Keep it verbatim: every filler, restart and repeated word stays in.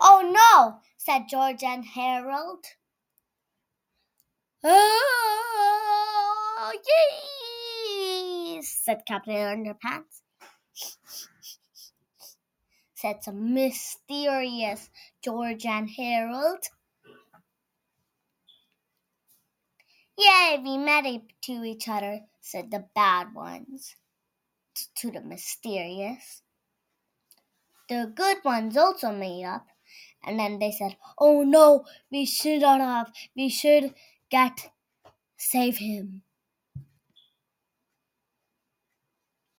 Oh no, said George and Harold. Oh, yes, said Captain Underpants. Said some mysterious George and Harold. Yay, we met to each other, said the bad ones to the mysterious. The good ones also made up, and then they said, oh no, we should not have, we should get, save him.